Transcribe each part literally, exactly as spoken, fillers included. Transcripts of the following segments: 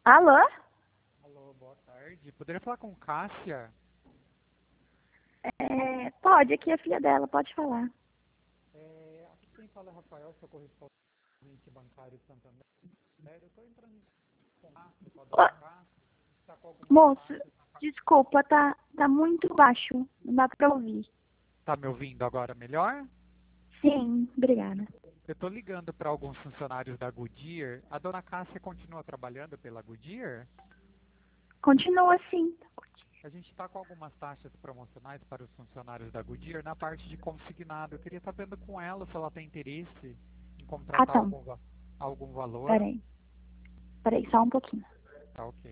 Alô? Alô, boa tarde. Poderia falar com Cássia? É, pode, aqui é a filha dela, pode falar. É, aqui quem fala é Rafael, sou correspondente bancário de Santander. Eu estou entrando em contato com a Ô, dona Cássia, está com algumas moço, taxas na fa- desculpa, tá, tá muito baixo, não dá pra ouvir. Tá me ouvindo agora melhor? Sim, obrigada. Eu estou ligando para alguns funcionários da Goodyear. A dona Cássia continua trabalhando pela Goodyear? Continua assim. A gente está com algumas taxas promocionais para os funcionários da Goodyear na parte de consignado. Eu queria estar vendo com ela se ela tem interesse em Ah, contratar tá. algum, va- algum valor. Peraí, peraí, só um pouquinho. Tá ok.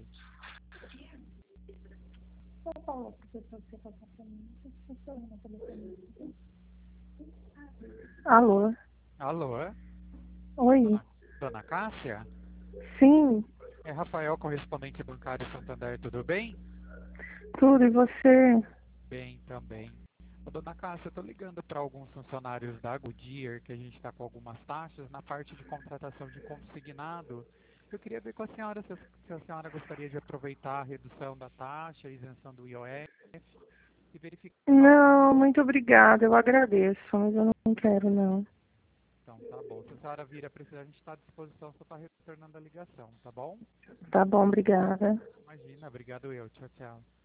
Alô? Alô? Oi? Dona, Dona Cássia? Sim, É Rafael, correspondente bancário Santander, tudo bem? tudo, e você? Bem também. Ô, Dona Cássia, eu estou ligando para alguns funcionários da Goodyear, que a gente está com algumas taxas na parte de contratação de consignado. Eu queria ver com a senhora se a, se a senhora gostaria de aproveitar a redução da taxa, a isenção do I O F e verificar algum. Não, muito obrigada, eu agradeço, mas eu não quero, não. Então, tá bom. Se a senhora vir a precisar, a gente está à disposição, só está retornando a ligação, tá bom? Tá bom, obrigada. Imagina, obrigado eu. Tchau, tchau.